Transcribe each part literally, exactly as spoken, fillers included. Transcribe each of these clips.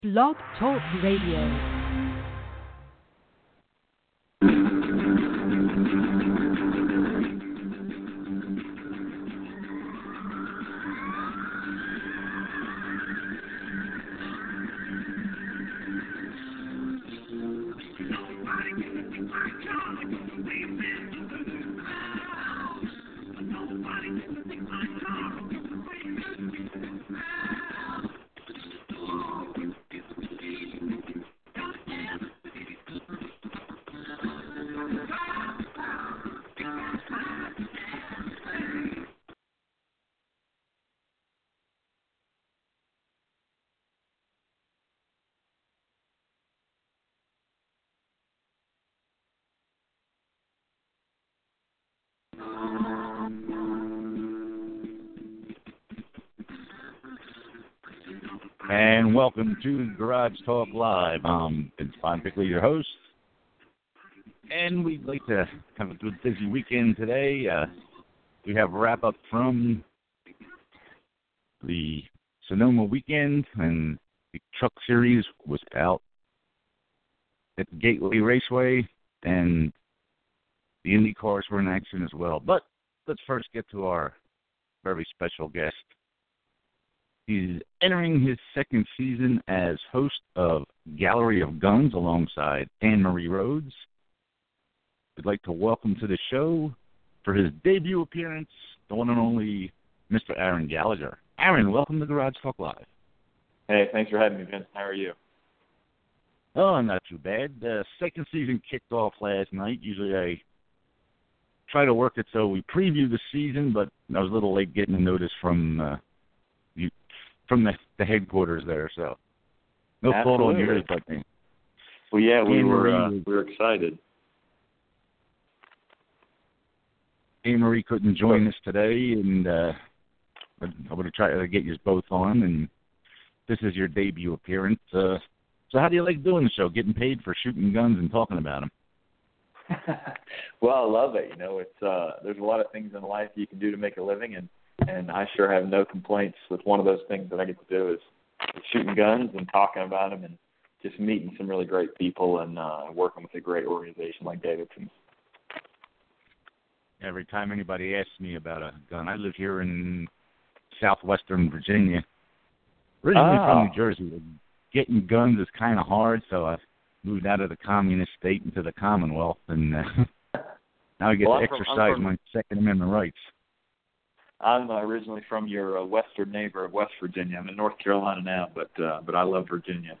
Blog Talk Radio. And welcome to Garage Talk Live. Um, it's Bon Pickley, your host. And we'd like to have a good busy weekend today. Uh, we have a wrap-up from the Sonoma weekend, and the Truck Series was out at the Gateway Raceway, and the Indy cars were in action as well. But let's first get to our very special guest. He's entering his second season as host of Gallery of Guns alongside Anne-Marie Rhodes. We'd like to welcome to the show, for his debut appearance, the one and only Mister Aaron Gallagher. Aaron, welcome to Garage Talk Live. Hey, thanks for having me, Vince. How are you? Oh, not too bad. The second season kicked off last night. Usually I try to work it so we preview the season, but I was a little late getting a notice from uh, you, from the, the headquarters there, so no fault on yours, but well, yeah, we were uh, Marie, we were excited. Anne-Marie couldn't join us today, and uh, I'm going to try to get you both on, and this is your debut appearance. Uh, so how do you like doing the show, getting paid for shooting guns and talking about them? Well, I love it. You know, it's uh, there's a lot of things in life you can do to make a living, and, and I sure have no complaints with one of those things that I get to do is shooting guns and talking about them and just meeting some really great people and uh, working with a great organization like Davidson. Every time anybody asks me about a gun, I live here in southwestern Virginia. Originally oh. from New Jersey. Getting guns is kind of hard, so I moved out of the communist state into the Commonwealth, and uh, now I get well, to I'm exercise from, from, my Second Amendment rights. I'm uh, originally from your uh, western neighbor of West Virginia. I'm in North Carolina now, but uh, but I love Virginia.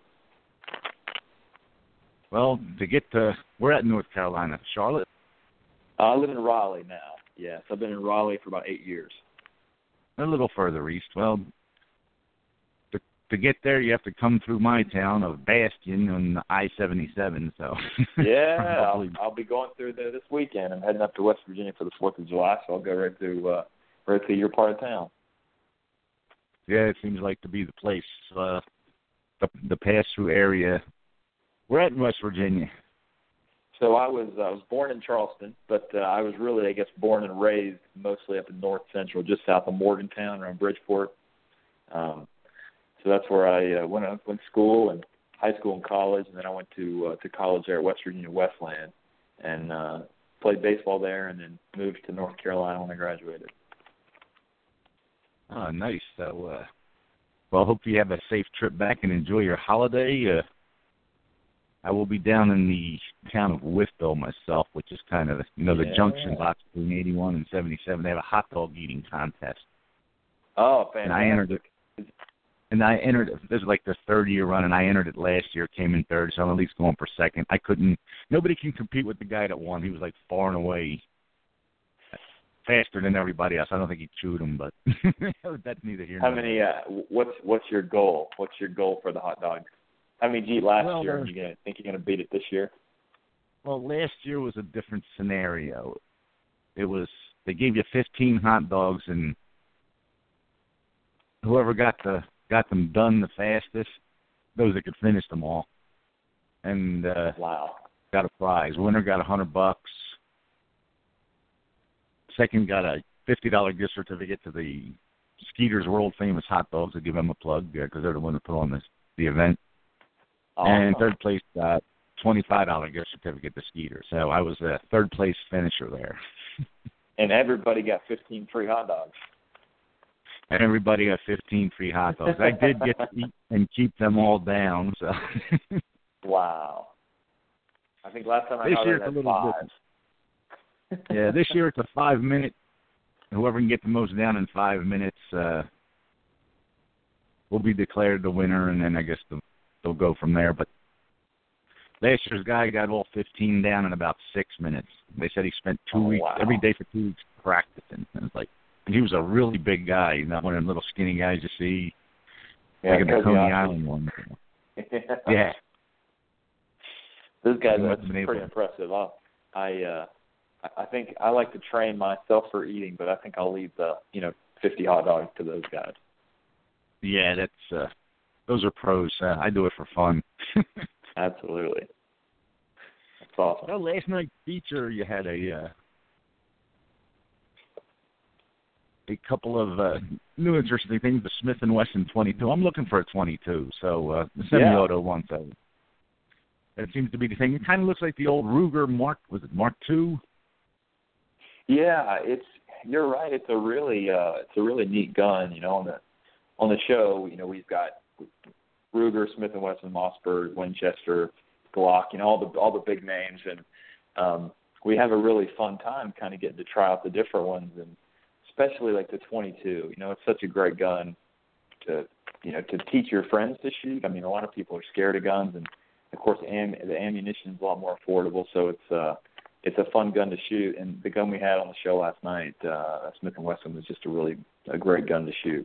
Well, to get to, we're at North Carolina, Charlotte. Uh, I live in Raleigh now. Yes, I've been in Raleigh for about eight years. A little further east. Well, to, to get there, you have to come through my town of Bastion on I seventy-seven. So yeah, I'll, I'll be going through there this weekend. I'm heading up to West Virginia for the Fourth of July, so I'll go right to uh, right to your part of town. Yeah, it seems like to be the place. Uh, the the pass-through area. We're at West Virginia. So I was I was born in Charleston, but uh, I was really, I guess, born and raised mostly up in North Central, just south of Morgantown, around Bridgeport. Um, so that's where I uh, went went to school and high school and college, and then I went to uh, to college there at West Virginia Westland, and uh, played baseball there, and then moved to North Carolina when I graduated. Oh, nice. So, uh, well, hope you have a safe trip back and enjoy your holiday. Uh, I will be down in the town of Wytheville myself, which is kind of, you know, the yeah. junction box between eighty-one and seventy-seven. They have a hot dog eating contest. Oh, fantastic. And I entered it. And I entered it. This is like the third year run, and I entered it last year, came in third, so I'm at least going for second. I couldn't, nobody can compete with the guy that won. He was like far and away faster than everybody else. I don't think he chewed him, but that's neither here nor there. How many, uh, what's, what's your goal? What's your goal for the hot dogs? How many did you eat last well, year? Uh, And you gonna think you're gonna beat it this year? Well, last year was a different scenario. It was they gave you fifteen hot dogs, and whoever got the got them done the fastest, those that could finish them all, and uh, wow, got a prize. Winner got a hundred bucks. Second got a fifty dollar gift certificate to the Skeeter's world famous hot dogs. To give them a plug because uh, they're the one that put on this the event. And Awesome. third place got twenty-five dollars gift certificate to Skeeter. So I was a third place finisher there. And everybody got fifteen free hot dogs. And everybody got fifteen free hot dogs. I did get to eat and keep them all down. So Wow. I think last time I this got year it it's a at little five. different. Yeah, this year it's a five minute. Whoever can get the most down in five minutes uh, will be declared the winner, and then I guess the, they'll go from there. But last year's guy got all fifteen down in about six minutes. They said he spent two Oh, weeks, wow. every day for two weeks practicing. And it's like, and he was a really big guy, not one of them little skinny guys you see, Yeah, like in the Kobe Coney Austin. Island one. Yeah. Yeah. Those guys He are must have been able pretty to- impressive. I'll, I uh, I I think I like to train myself for eating, but I think I'll leave the you know fifty hot dogs to those guys. Yeah, that's uh, those are pros. Uh, I do it for fun. Absolutely. That's awesome. Well, last night's feature, you had a uh, a couple of uh, new interesting things. The Smith and Wesson twenty-two. I'm looking for a twenty-two, so uh, the semi-auto wants a. That seems to be the thing. It kind of looks like the old Ruger Mark. Was it Mark two? Yeah, it's you're right. It's a really uh, it's a really neat gun. You know, on the on the show, you know, we've got Ruger, Smith and Wesson, Mossberg, Winchester, Glock, you know, all the all the big names, and um, we have a really fun time kind of getting to try out the different ones, and especially like the twenty-two. You know, it's such a great gun to you know to teach your friends to shoot. I mean, a lot of people are scared of guns, and of course, am, the ammunition is a lot more affordable, so it's uh, it's a fun gun to shoot. And the gun we had on the show last night, uh, Smith and Wesson, was just a really a great gun to shoot.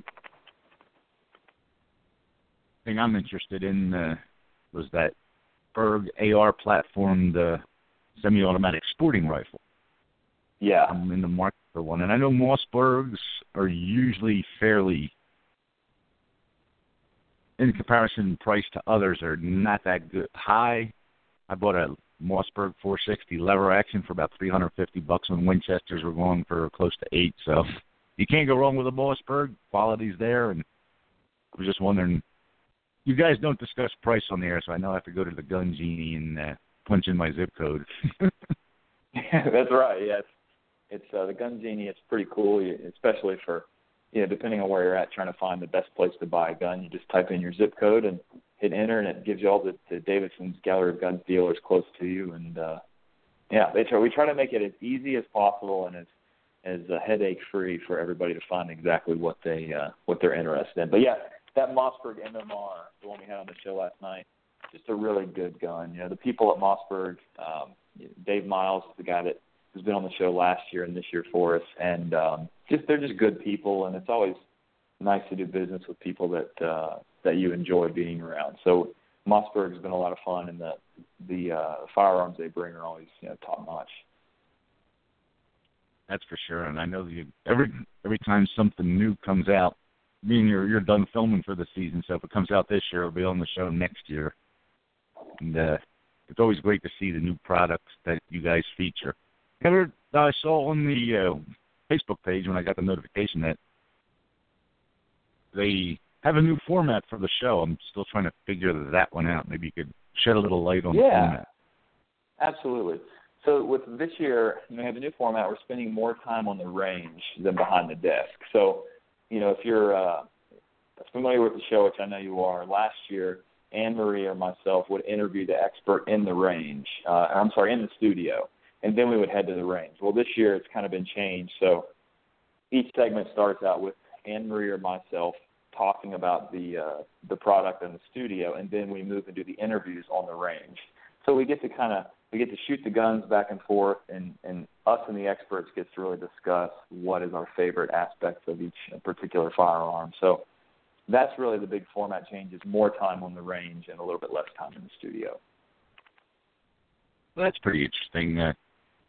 Thing I'm interested in uh, was that Berg A R platformed uh, semi-automatic sporting rifle. Yeah. I'm in the market for one, and I know Mossbergs are usually fairly, in comparison, price to others, are not that good high. I bought a Mossberg four sixty lever action for about three hundred fifty bucks when Winchesters were going for close to eight. So you can't go wrong with a Mossberg. Quality's there, and I was just wondering. You guys don't discuss price on the air, so I know I have to go to the Gun Genie and uh, punch in my zip code. That's right. Yes, it's uh, the Gun Genie. It's pretty cool, especially for you know depending on where you're at, trying to find the best place to buy a gun. You just type in your zip code and hit enter, and it gives you all the, the Davidson's Gallery of Guns dealers close to you. And uh, yeah, they try. We try to make it as easy as possible and as as uh, headache free for everybody to find exactly what they uh, what they're interested in. But yeah. That Mossberg M M R, the one we had on the show last night, just a really good gun. You know, the people at Mossberg, um, Dave Miles is the guy that has been on the show last year and this year for us, and um, just they're just good people, and it's always nice to do business with people that uh, that you enjoy being around. So Mossberg has been a lot of fun, and the the uh, firearms they bring are always you know top notch. That's for sure, and I know that you, every every time something new comes out. Meaning you're you're done filming for the season, so if it comes out this year, it'll be on the show next year. And uh, it's always great to see the new products that you guys feature. Ever, I saw on the uh, Facebook page when I got the notification that they have a new format for the show. I'm still trying to figure that one out. Maybe you could shed a little light on yeah, the format. Absolutely. So with this year, you know, we have a new format. We're spending more time on the range than behind the desk. So you know, if you're uh, familiar with the show, which I know you are, last year, Anne-Marie or myself would interview the expert in the range, uh, I'm sorry, in the studio, and then we would head to the range. Well, this year it's kind of been changed, so each segment starts out with Anne-Marie or myself talking about the uh, the product in the studio, and then we move into the interviews on the range. So we get to kind of we get to shoot the guns back and forth, and, and us and the experts get to really discuss what is our favorite aspects of each particular firearm. So that's really the big format change, is more time on the range and a little bit less time in the studio. Well, that's pretty interesting. Uh,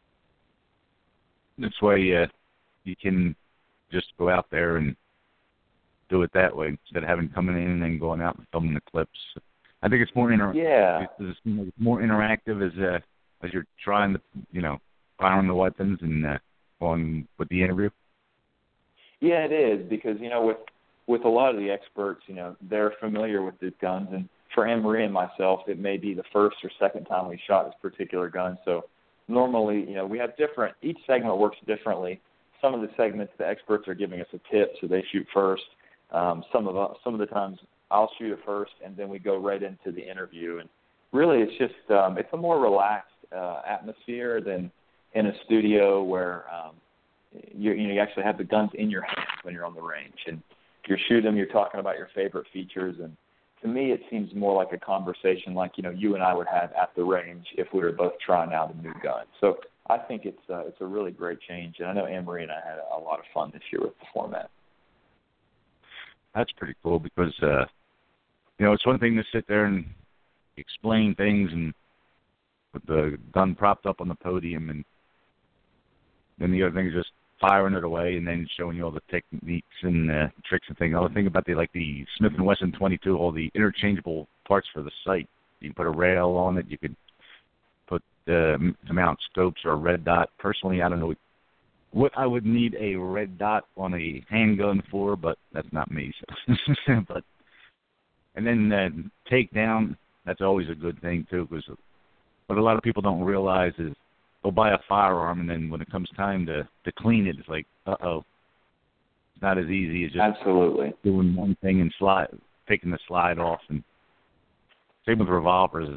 this way uh, you can just go out there and do it that way instead of having coming in and then going out and filming the clips. I think it's more inter- yeah. It's, it's more interactive as uh, as you're trying to, you know, firing the weapons and uh, on with the interview. Yeah, it is, because you know with with a lot of the experts, you know, they're familiar with these guns, and for Anne-Marie and myself, it may be the first or second time we shot this particular gun. So normally, you know, we have different, each segment works differently. Some of the segments, the experts are giving us a tip, so they shoot first. Um, some of us, some of the times I'll shoot it first, and then we go right into the interview. And really, it's just, um, it's a more relaxed uh, atmosphere than in a studio where um, you, you know, you actually have the guns in your hands when you're on the range. And you're shooting them, you're talking about your favorite features, and to me, it seems more like a conversation like, you know, you and I would have at the range if we were both trying out a new gun. So I think it's uh, it's a really great change, and I know Anne-Marie and I had a lot of fun this year with the format. That's pretty cool because, uh, you know, it's one thing to sit there and explain things and with the gun propped up on the podium, and then the other thing is just firing it away and then showing you all the techniques and uh, tricks and things. The other thing about the like the Smith and Wesson twenty-two, all the interchangeable parts for the sight. You can put a rail on it. You could put uh, to mount scopes or a red dot. Personally, I don't know what I would need a red dot on a handgun for, but that's not me. So. but and then uh, takedown. That's always a good thing too, because what a lot of people don't realize is they'll buy a firearm, and then when it comes time to, to clean it, it's like, uh-oh. It's not as easy as just Absolutely. doing one thing and slide, taking the slide off. And same with revolvers.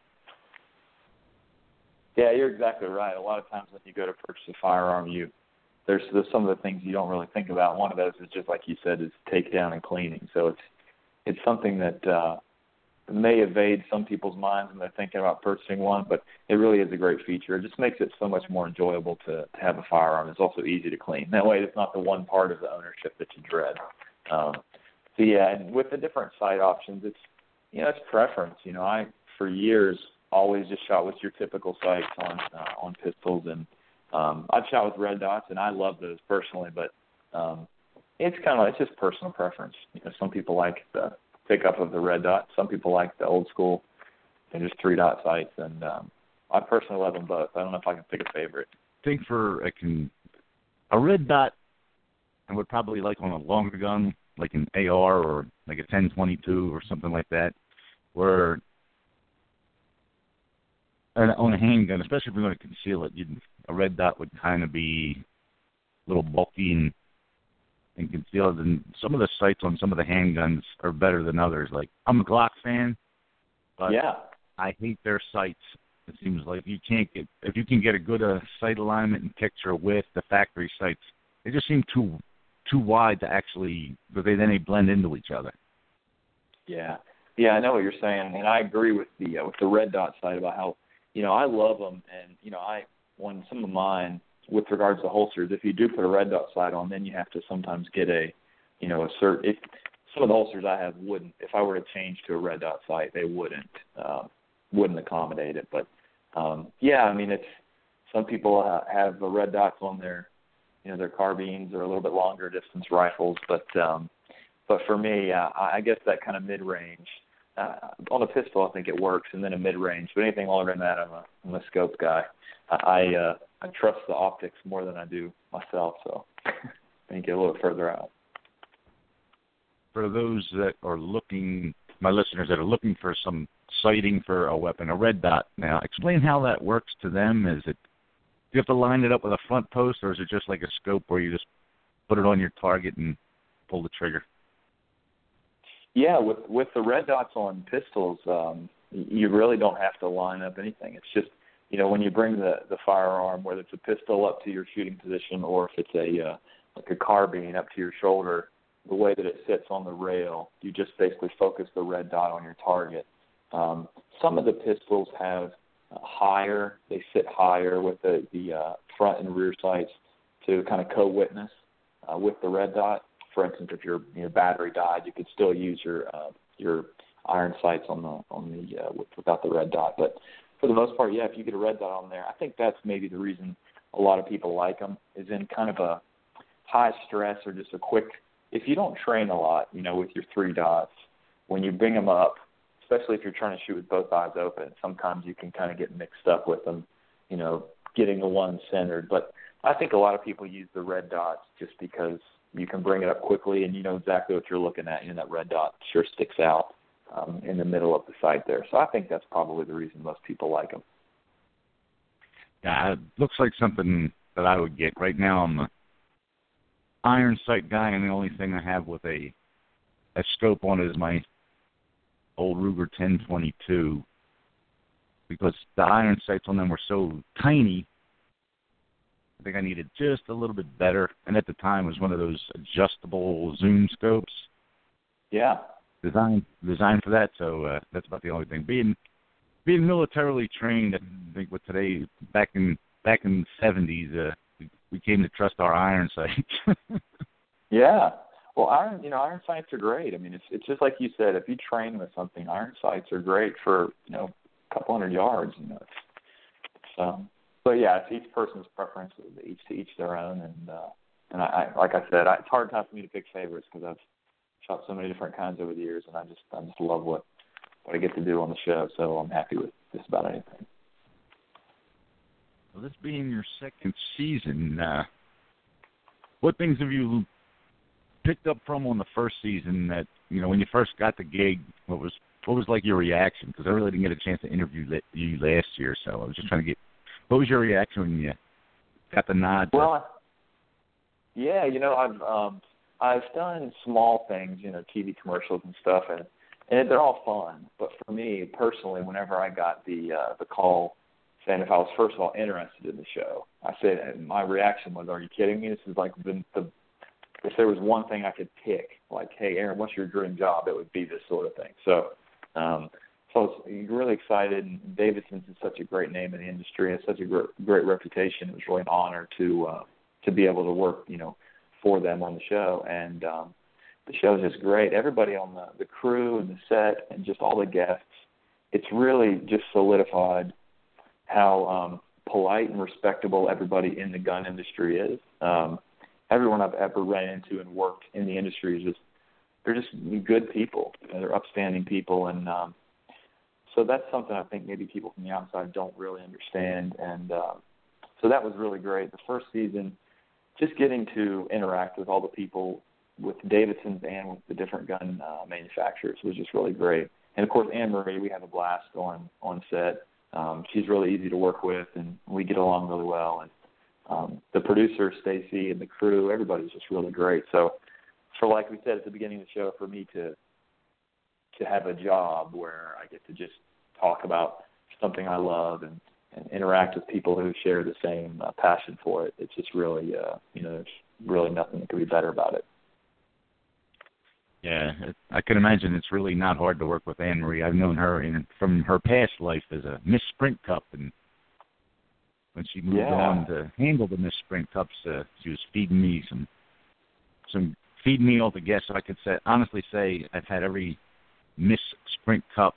Yeah, you're exactly right. A lot of times when you go to purchase a firearm, you there's, there's some of the things you don't really think about. One of those is just like you said, is takedown and cleaning. So it's it's something that uh, may evade some people's minds when they're thinking about purchasing one, but it really is a great feature. It just makes it so much more enjoyable to, to have a firearm. It's also easy to clean. That way it's not the one part of the ownership that you dread. Um, so, yeah, and with the different sight options, it's, you know, it's preference. You know, I, for years, always just shot with your typical sights on uh, on pistols, and um, I've shot with red dots, and I love those personally, but um, it's kind of, it's just personal preference. You know, some people like the pickup of the red dot. Some people like the old school, and just three dot sights, and um, I personally love them both. I don't know if I can pick a favorite. I think for a, can, a red dot, I would probably like on a longer gun, like an A R or like a ten twenty-two or something like that, where on a handgun, especially if you're going to conceal it, you'd, a red dot would kind of be a little bulky and and concealed, and some of the sights on some of the handguns are better than others. Like, I'm a Glock fan, but yeah. I hate their sights. It seems like you can't get, if you can get a good uh, sight alignment and picture with the factory sights, they just seem too too wide to actually, but they then they blend into each other. Yeah, yeah, I know what you're saying, and I agree with the uh, with the red dot sight about how, you know, I love them, and you know, I when some of mine, with regards to holsters, if you do put a red dot sight on, then you have to sometimes get a, you know, a cert. If some of the holsters I have wouldn't, if I were to change to a red dot sight, they wouldn't, uh, wouldn't accommodate it. But um, yeah, I mean, it's some people uh, have the red dots on their, you know, their carbines or a little bit longer distance rifles. But um, but for me, uh, I guess that kind of mid range. Uh, on a pistol, I think it works, and then a mid range. But anything longer than that, I'm a, I'm a scope guy. I uh, I trust the optics more than I do myself, so I think get a little further out. For those that are looking, my listeners that are looking for some sighting for a weapon, a red dot. Now, explain how that works to them. Is it, do you have to line it up with a front post, or is it just like a scope where you just put it on your target and pull the trigger? Yeah, with with the red dots on pistols, um, you really don't have to line up anything. It's just, you know, when you bring the, the firearm, whether it's a pistol up to your shooting position or if it's a uh, like a carbine up to your shoulder, the way that it sits on the rail, you just basically focus the red dot on your target. Um, some of the pistols have uh, higher, they sit higher with the, the uh, front and rear sights to kind of co-witness uh, with the red dot. For instance, if your your battery died, you could still use your uh, your iron sights on the on the uh, without the red dot. But for the most part, yeah, if you get a red dot on there, I think that's maybe the reason a lot of people like them, is in kind of a high stress or just a quick. If you don't train a lot, you know, with your three dots, when you bring them up, especially if you're trying to shoot with both eyes open, sometimes you can kind of get mixed up with them, you know, getting the one centered. But I think a lot of people use the red dots just because you can bring it up quickly and you know exactly what you're looking at. You know, that red dot sure sticks out. um, in the middle of the site there. So I think that's probably the reason most people like them. Yeah, it looks like something that I would get. Right now I'm a iron sight guy, and the only thing I have with a, a scope on it is my old Ruger ten twenty-two, because the iron sights on them were so tiny. I think I needed just a little bit better, and at the time it was one of those adjustable zoom scopes. Yeah. Designed designed for that, so uh, that's about the only thing. Being being militarily trained, I think with today, back in back in the seventies, uh, we, we came to trust our iron sights. Yeah. Well, iron, you know, iron sights are great. I mean, it's it's just like you said. If you train with something, iron sights are great for, you know, a couple hundred yards. You know, it's, it's um. But yeah, it's each person's preference. Each to each their own. And uh, and I, I like I said, I, it's hard time for me to pick favorites because I've shot so many different kinds over the years, and I just I just love what what I get to do on the show. So I'm happy with just about anything. Well, this being your second season, uh, what things have you picked up from on the first season that, you know, when you first got the gig, what was what was like your reaction? Because I really didn't get a chance to interview you last year, so I was just trying to get, what was your reaction when you got the nod? To... Well, yeah, you know, I've um, I've done small things, you know, T V commercials and stuff, and, and they're all fun. But for me personally, whenever I got the uh, the call saying if I was first of all interested in the show, I said my reaction was, "Are you kidding me? This is like the, the if there was one thing I could pick, like, hey, Aaron, what's your dream job? It would be this sort of thing." So, um, so I was really excited. And Davidson's is such a great name in the industry. It's such a great, great reputation. It was really an honor to uh, to be able to work, you know, for them on the show. And um, the show is just great. Everybody on the, the crew and the set and just all the guests, it's really just solidified how um, polite and respectable everybody in the gun industry is. Um, everyone I've ever ran into and worked in the industry is just, they're just good people. You know, they're upstanding people. And um, so that's something I think maybe people from the outside don't really understand. And uh, so that was really great. The first season, just getting to interact with all the people with Davidson's and with the different gun uh, manufacturers was just really great. And, of course, Anne-Marie, we have a blast on, on set. Um, she's really easy to work with, and we get along really well. And um, the producer, Stacy, and the crew, everybody's just really great. So, for like we said at the beginning of the show, for me to to have a job where I get to just talk about something I love and, and interact with people who share the same uh, passion for it, it's just really, uh, you know, there's really nothing that could be better about it. Yeah, I can imagine it's really not hard to work with Anne-Marie. I've known her in, from her past life as a Miss Sprint Cup, and when she moved yeah. on to handle the Miss Sprint Cups, uh, she was feeding me some, some feeding me all the guests. So I could say, honestly say I've had every Miss Sprint Cup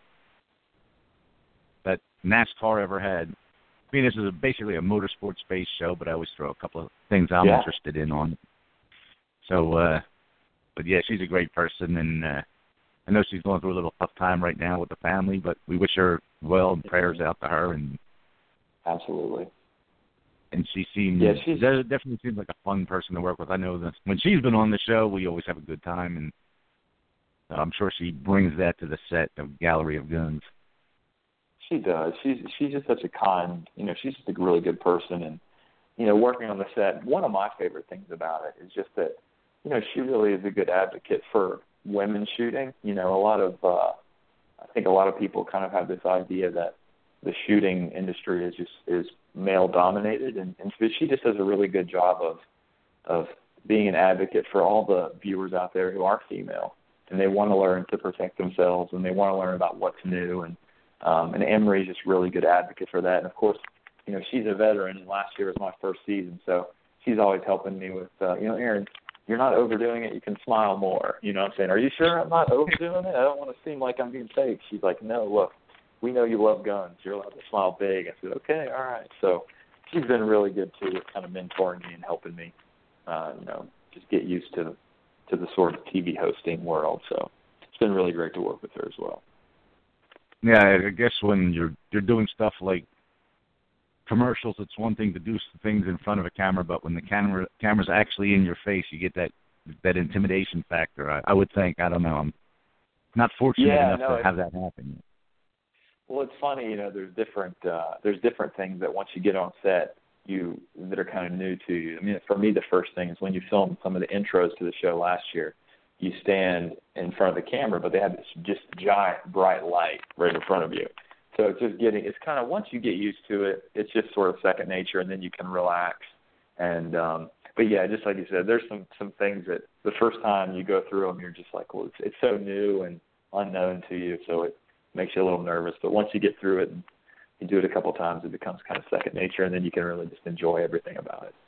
that NASCAR ever had. I mean, this is a, basically a motorsports-based show, but I always throw a couple of things I'm yeah. interested in on it. So, uh, but yeah, she's a great person, and uh, I know she's going through a little tough time right now with the family, but we wish her well and prayers out to her. And absolutely. And she seems, yeah, she's, definitely seems like a fun person to work with. I know that when she's been on the show, we always have a good time, and I'm sure she brings that to the set of Gallery of Guns. She does. She's she's just such a kind, you know, she's just a really good person. And, you know, working on the set, one of my favorite things about it is just that, you know, she really is a good advocate for women shooting. You know, a lot of, uh, I think a lot of people kind of have this idea that the shooting industry is just is male dominated, and, and she just does a really good job of of being an advocate for all the viewers out there who are female, and they want to learn to protect themselves, and they want to learn about what's new. And um, and Anne-Marie is just a really good advocate for that. And of course, you know, she's a veteran, and last year was my first season, so she's always helping me with, uh, you know, Aaron, you're not overdoing it. You can smile more. You know what I'm saying? Are you sure I'm not overdoing it? I don't want to seem like I'm being fake. She's like, no, look, we know you love guns. You're allowed to smile big. I said, okay, all right. So she's been really good, too, with kind of mentoring me and helping me, uh, you know, just get used to to the sort of T V hosting world. So it's been really great to work with her as well. Yeah, I guess when you're you're doing stuff like commercials, it's one thing to do things in front of a camera, but when the camera camera's actually in your face, you get that that intimidation factor. I, I would think. I don't know. I'm not fortunate yeah, enough no, to have that happen. Well, it's funny, you know. There's different uh, there's different things that once you get on set, you that are kind of new to you. I mean, for me, the first thing is when you film some of the intros to the show last year. You stand in front of the camera, but they have this just giant bright light right in front of you. So it's just getting, it's kind of, once you get used to it, it's just sort of second nature, and then you can relax. And, um, but yeah, just like you said, there's some, some things that the first time you go through them, you're just like, well, it's, it's so new and unknown to you. So it makes you a little nervous. But once you get through it and you do it a couple of times, it becomes kind of second nature, and then you can really just enjoy everything about it.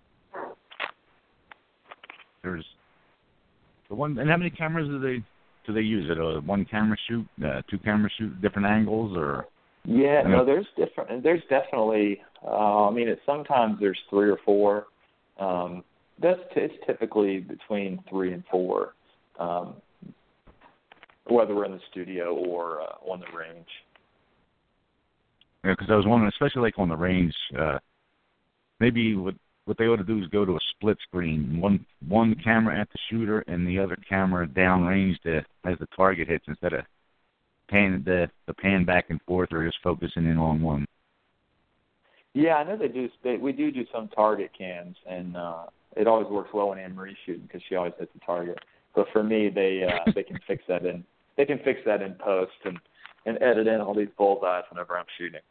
There's the one, and how many cameras do they do they use? It a one camera shoot, uh, two camera shoot, different angles, or? Yeah, no, there's different. There's definitely. Uh, I mean, it's sometimes there's three or four. Um, that's t- it's typically between three and four, um, whether we're in the studio or uh, on the range. Yeah, because I was wondering, especially like on the range, uh, maybe what what they ought to do is go to a split screen, one one camera at the shooter and the other camera downrange to, as the target hits, instead of pan the the pan back and forth or just focusing in on one. Yeah, I know they do. They, we do do some target cams, and uh, it always works well when Anne Marie's shooting because she always hits the target. But for me, they uh, they can fix that in they can fix that in post and, and edit in all these bullseyes whenever I'm shooting.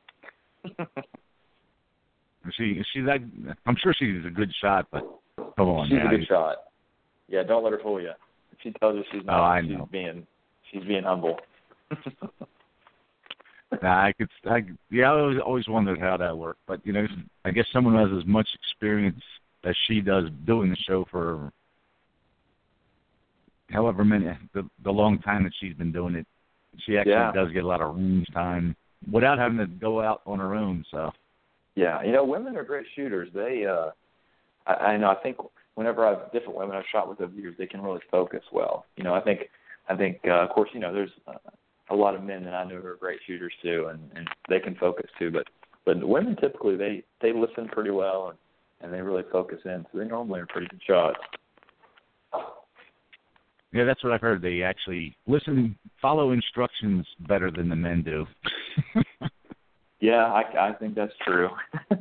She she that I'm sure she's a good shot, but come on, she's now. a good shot. Yeah, don't let her fool you. If she tells you she's not, oh, I she's know. being she's being humble. Nah, I could, I, yeah, I always, always wondered how that worked. But, you know, I guess someone who has as much experience as she does doing the show for however many, the, the long time that she's been doing it, she actually yeah. does get a lot of range time without having to go out on her own, so. Yeah, you know, women are great shooters. They, uh, I, I know, I think whenever I've, different women I've shot with over the years, they can really focus well. You know, I think, I think, uh, of course, you know, there's, uh, a lot of men that I know who are great shooters too, and, and they can focus too. But but the women typically they, they listen pretty well and, and they really focus in, so they normally are pretty good shots. Yeah, that's what I've heard. They actually listen, follow instructions better than the men do. Yeah, I, I think that's true.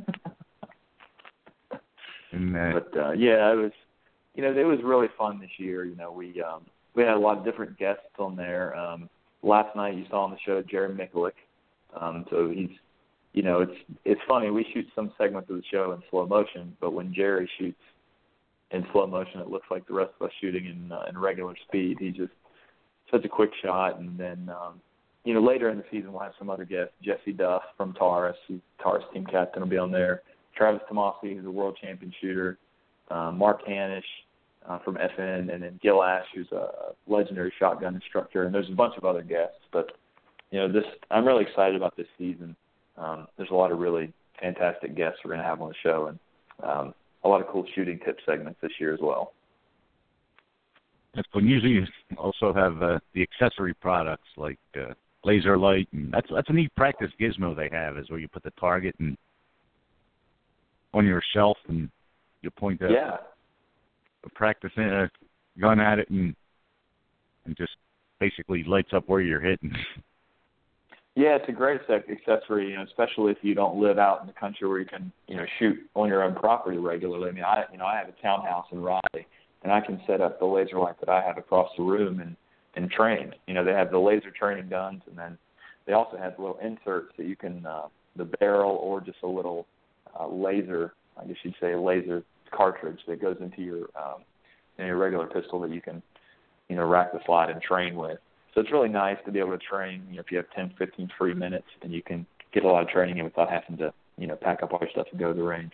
and, uh, but uh, yeah, it was you know it was really fun this year. You know we um, we had a lot of different guests on there. Um, Last night you saw on the show Jerry Mikulik. Um, so he's, you know, it's it's funny. We shoot some segments of the show in slow motion, but when Jerry shoots in slow motion, it looks like the rest of us shooting in uh, in regular speed. He's just such a quick shot. And then, um, you know, later in the season we'll have some other guests. Jesse Duff from Taurus, who's Taurus team captain, will be on there. Travis Tomasi, who's a world champion shooter. Uh, Mark Hanish. Uh, from F N, and then Gil Ash, who's a legendary shotgun instructor, and there's a bunch of other guests. But you know, this I'm really excited about this season. Um, there's a lot of really fantastic guests we're going to have on the show, and um, a lot of cool shooting tip segments this year as well. That's cool. Usually, you also have uh, the accessory products like uh, laser light, and that's that's a neat practice gizmo they have, is where you put the target and on your shelf and you point the yeah. practicing a gun at it and and just basically lights up where you're hitting. Yeah, it's a great accessory, you know, especially if you don't live out in the country where you can, you know, shoot on your own property regularly. I mean, I, you know, I have a townhouse in Raleigh, and I can set up the laser light that I have across the room and and train. You know, they have the laser training guns, and then they also have little inserts that you can, uh, the barrel or just a little uh, laser, I guess you'd say a laser cartridge that goes into your um, in your regular pistol that you can, you know, rack the slide and train with. So it's really nice to be able to train. You know, if you have ten, fifteen free minutes, and you can get a lot of training in without having to, you know, pack up all your stuff and go to the range.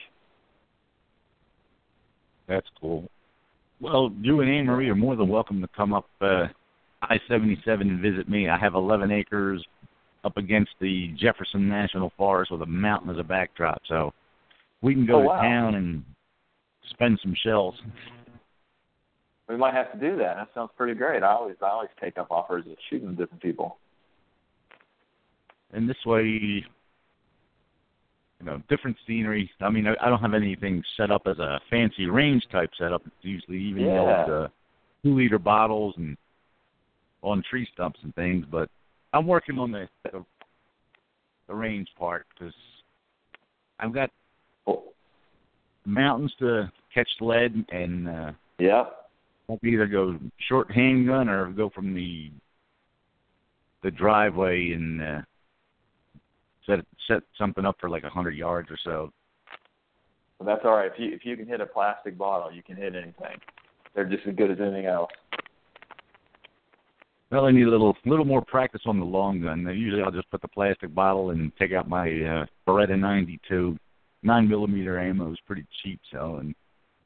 That's cool. Well, you and Anne Marie are more than welcome to come up uh, I seventy-seven and visit me. I have eleven acres up against the Jefferson National Forest with a mountain as a backdrop, so we can go oh, wow. to town and spend some shells. We might have to do that. That sounds pretty great. I always I always take up offers of shooting with different people. And this way, you know, different scenery. I mean, I, I don't have anything set up as a fancy range type setup. It's usually even yeah. the two liter bottles and on tree stumps and things, but I'm working on the the, the range part because I've got mountains to catch lead, and uh, yeah, I can either go short handgun or go from the the driveway and uh, set set something up for like a hundred yards or so. Well, that's all right. If you if you can hit a plastic bottle, you can hit anything. They're just as good as anything else. Well, I need a little little more practice on the long gun. Usually, I'll just put the plastic bottle and take out my uh, Beretta ninety-two. Nine millimeter ammo is pretty cheap, so and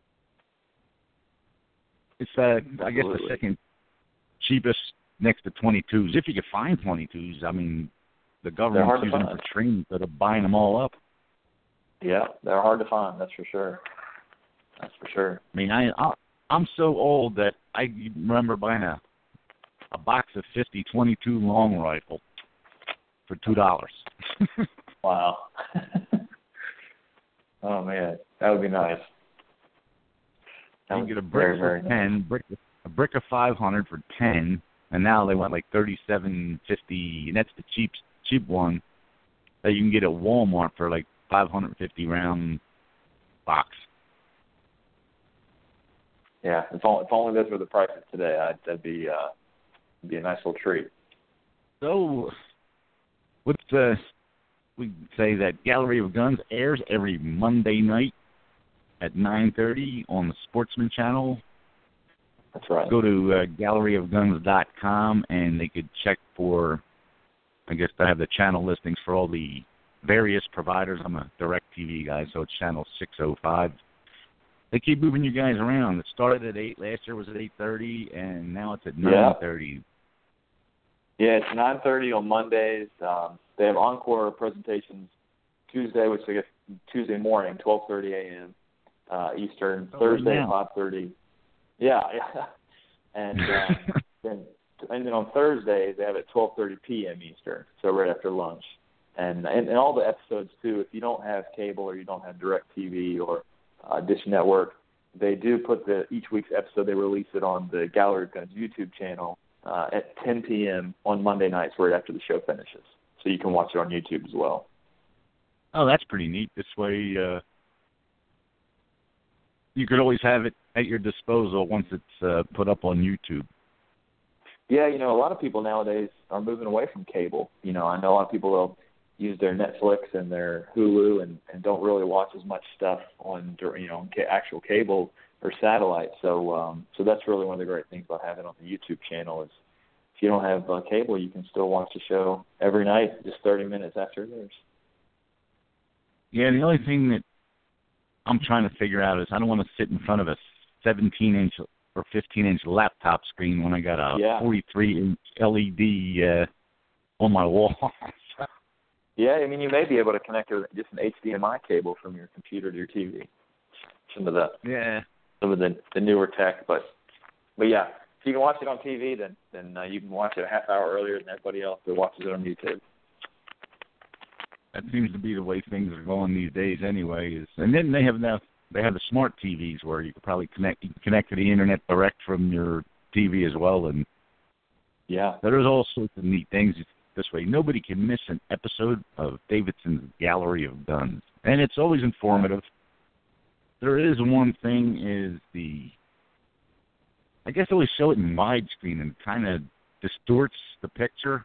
it's uh, I guess the second cheapest next to twenty-twos. If you can find twenty-twos, I mean, the government's using them for training, but they're buying them all up. Yeah, they're hard to find. That's for sure. That's for sure. I mean, I, I I'm so old that I remember buying a a box of fifty twenty-two long rifle for two dollars. Wow. Oh man, that would be nice. That you can get a brick very, for very ten, nice. brick a brick of five hundred for ten, and now they want like thirty-seven fifty, and that's the cheap cheap one that you can get at Walmart for like five hundred fifty round box. Yeah, if only, if only those were the prices today, I'd, that'd be uh, be a nice little treat. So, what's uh, we say that Gallery of Guns airs every Monday night at nine thirty on the Sportsman Channel. That's right. Go to uh, gallery of guns dot com and they could check for, I guess they have the channel listings for all the various providers. I'm a DirecTV guy, so it's channel six oh five. They keep moving you guys around. It started at eight. Last year was at eight thirty, and now it's at nine thirty. Yeah, it's nine thirty on Mondays. Um, they have encore presentations Tuesday, which I guess Tuesday morning, twelve thirty a.m. Uh, Eastern. Oh, Thursday, right five thirty. Yeah, yeah. And um, then and then on Thursday they have it at twelve thirty p.m. Eastern, so right after lunch. And, and and all the episodes too. If you don't have cable or you don't have DirecTV or uh, Dish Network, they do put the each week's episode. They release it on the Gallery of Guns YouTube channel uh, at ten p.m. on Monday nights, right after the show finishes. So you can watch it on YouTube as well. Oh, that's pretty neat. This way, uh, you could always have it at your disposal once it's uh, put up on YouTube. Yeah, you know, a lot of people nowadays are moving away from cable. You know, I know a lot of people will use their Netflix and their Hulu and, and don't really watch as much stuff on, you know, actual cable or satellite. So, um, so that's really one of the great things about having it on the YouTube channel is if you don't have uh, cable, you can still watch the show every night, just thirty minutes after it airs. Yeah, the only thing that I'm trying to figure out is I don't want to sit in front of a seventeen inch or fifteen inch laptop screen when I got a yeah. forty-three inch L E D uh, on my wall. Yeah, I mean, you may be able to connect with just an H D M I cable from your computer to your T V. Some of the yeah, some of the, the newer tech, but but yeah, if you can watch it on T V, then then uh, you can watch it a half hour earlier than everybody else that watches it on YouTube. That seems to be the way things are going these days, anyway. Is and then they have now they have the smart T Vs where you can probably connect you can connect to the internet direct from your T V as well, and yeah, there's all sorts of neat things. This way, nobody can miss an episode of Davidson's Gallery of Guns, and it's always informative. There is one thing is the, I guess they always show it in widescreen and kind of distorts the picture.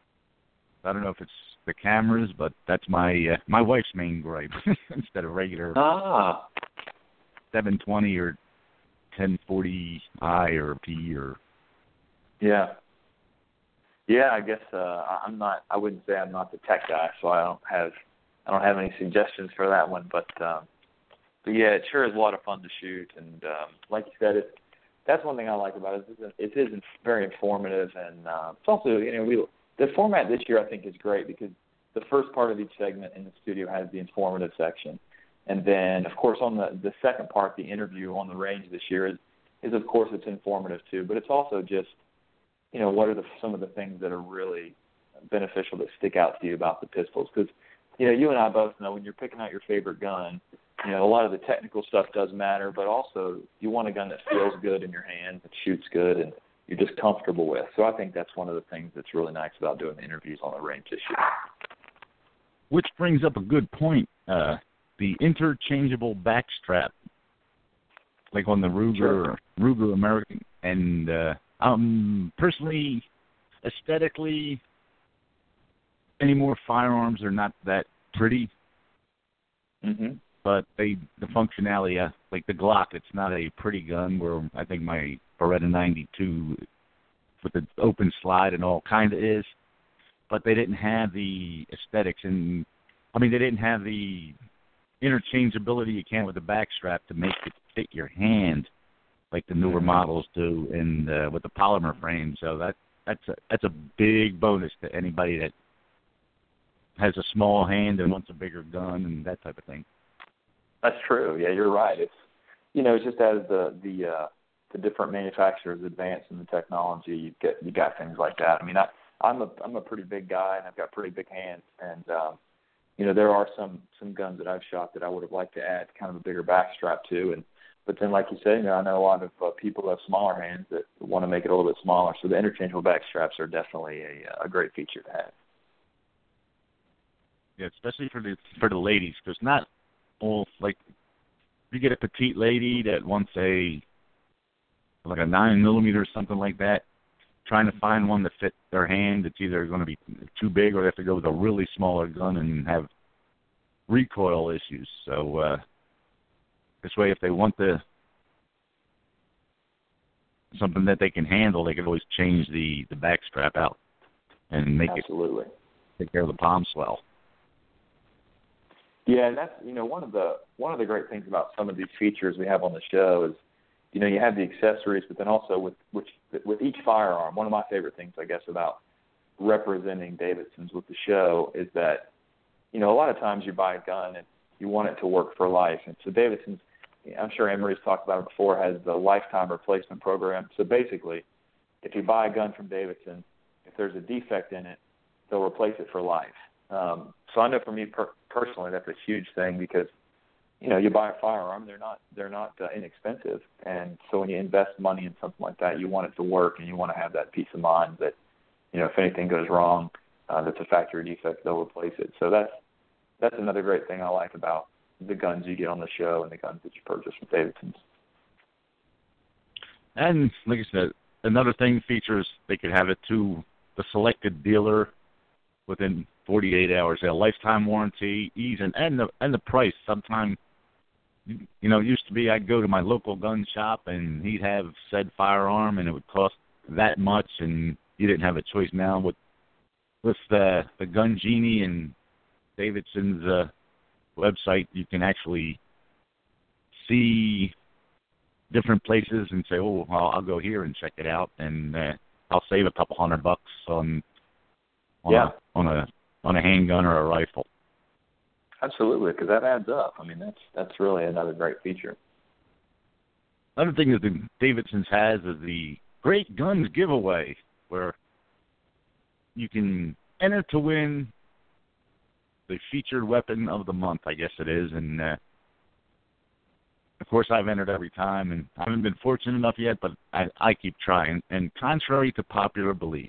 I don't know if it's the cameras, but that's my uh, my wife's main gripe. Instead of regular ah. seven twenty or ten forty I or P or yeah. Yeah, I guess uh, I'm not. I wouldn't say I'm not the tech guy, so I don't have. I don't have any suggestions for that one. But, um, but yeah, it sure is a lot of fun to shoot, and um, like you said, it. That's one thing I like about it. It is very informative, and uh, it's also you know we the format this year I think is great because the first part of each segment in the studio has the informative section, and then of course on the the second part, the interview on the range this year is is of course it's informative too, but it's also just. You know, what are the, some of the things that are really beneficial that stick out to you about the pistols? Because, you know, you and I both know when you're picking out your favorite gun, you know, a lot of the technical stuff does matter, but also you want a gun that feels good in your hand, that shoots good, and you're just comfortable with. So I think that's one of the things that's really nice about doing the interviews on the range this year. Which brings up a good point. Uh, the interchangeable backstrap, like on the Ruger, Sure. Ruger American. And uh, um, personally, aesthetically, any more firearms are not that pretty. Mm-hmm. But they, the functionality, uh, like the Glock, it's not a pretty gun. Where I think my Beretta ninety-two with the open slide and all kind of is. But they didn't have the aesthetics, and I mean they didn't have the interchangeability you can with the backstrap to make it fit your hand, like the newer Mm-hmm. models do, and uh, with the polymer frame. So that that's a, that's a big bonus to anybody that has a small hand and wants a bigger gun and that type of thing. That's true. Yeah, you're right. It's, you know, it's just as the the uh, the different manufacturers advance in the technology, you get you got things like that. I mean, I I'm a I'm a pretty big guy and I've got pretty big hands, and um, you know, there are some some guns that I've shot that I would have liked to add kind of a bigger backstrap to, and but then like you say, you know, I know a lot of uh, people who have smaller hands that want to make it a little bit smaller. So the interchangeable backstraps are definitely a a great feature to have. Yeah, especially for the for the ladies, because not all, like, you get a petite lady that wants a like a nine millimeter or something like that, trying to find one that fit their hand. It's either going to be too big or they have to go with a really smaller gun and have recoil issues. So uh, this way, if they want the something that they can handle, they can always change the the back strap out and make Absolutely. it take care of the palm swell. Yeah, and that's, you know, one of the one of the great things about some of these features we have on the show is, you know, you have the accessories, but then also with which with each firearm. One of my favorite things, I guess, about representing Davidson's with the show is that, you know, a lot of times you buy a gun and you want it to work for life. And so Davidson's, I'm sure Emery's talked about it before, has the lifetime replacement program. So basically, if you buy a gun from Davidson, if there's a defect in it, they'll replace it for life. Um, so I know for me per- personally, that's a huge thing because, you know, you buy a firearm, they're not they're not uh, inexpensive, and so when you invest money in something like that, you want it to work, and you want to have that peace of mind that, you know, if anything goes wrong, uh, that's a factory defect, they'll replace it. So that's that's another great thing I like about the guns you get on the show and the guns that you purchase from Davidson's. And like I said, another thing features they could have it to the selected dealer within forty-eight hours. A lifetime warranty, ease, and and the and the price. Sometimes, you know, it used to be I'd go to my local gun shop and he'd have said firearm and it would cost that much, and you didn't have a choice. Now with with the the Gun Genie and Davidson's uh, website, you can actually see different places and say, oh, well, I'll go here and check it out, and uh, I'll save a couple hundred bucks on on, Yeah. a, on a on a handgun or a rifle. Absolutely, because that adds up. I mean, that's that's really another great feature. Another thing that the Davidson's has is the Great Guns Giveaway, where you can enter to win the featured weapon of the month, I guess it is. And, uh, of course, I've entered every time, and I haven't been fortunate enough yet, but I, I keep trying. And contrary to popular belief,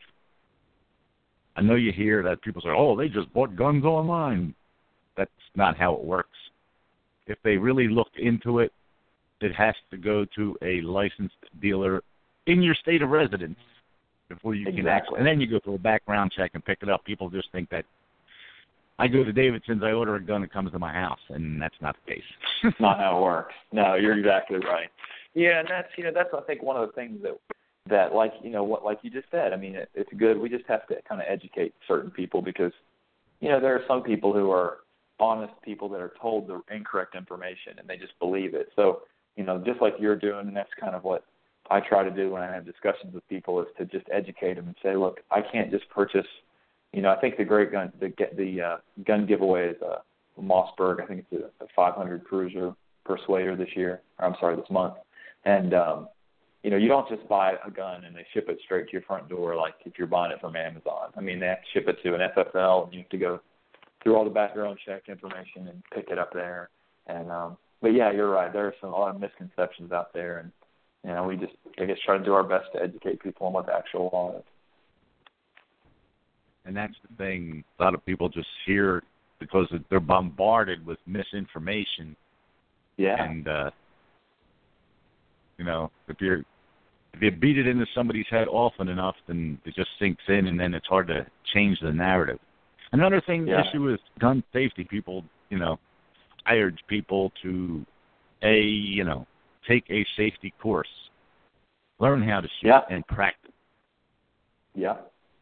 I know you hear that people say, oh, they just bought guns online. That's not how it works. If they really looked into it, it has to go to a licensed dealer in your state of residence before you Exactly. can actually, and then you go through a background check and pick it up. People just think that I go to Davidson's, I order a gun, it comes to my house, and that's not the case. It's not how it works. No, you're exactly right. Yeah, and that's, you know, that's, I think, one of the things that, that like, you know, what like you just said, I mean, it, it's good. We just have to kind of educate certain people because, you know, there are some people who are honest people that are told the incorrect information and they just believe it. So, you know, just like you're doing, and that's kind of what I try to do when I have discussions with people is to just educate them and say, look, I can't just purchase, you know, I think the great gun, the the uh, gun giveaway is a Mossberg. I think it's a, a five hundred Cruiser Persuader this year, or I'm sorry, this month. And, um, you know, you don't just buy a gun and they ship it straight to your front door like if you're buying it from Amazon. I mean, they have to ship it to an F F L, and you have to go through all the background check information and pick it up there. And um, but yeah, you're right. There are some a lot of misconceptions out there, and you know, we just, I guess, try to do our best to educate people on what the actual law is. And that's the thing. A lot of people just hear because they're bombarded with misinformation. Yeah. And, uh, you know, if you're if you beat it into somebody's head often enough, then it just sinks in, and then it's hard to change the narrative. Another thing, Yeah. issue with gun safety, people, you know, I urge people to, A, you know, take a safety course. Learn how to shoot Yeah. and practice. Yeah.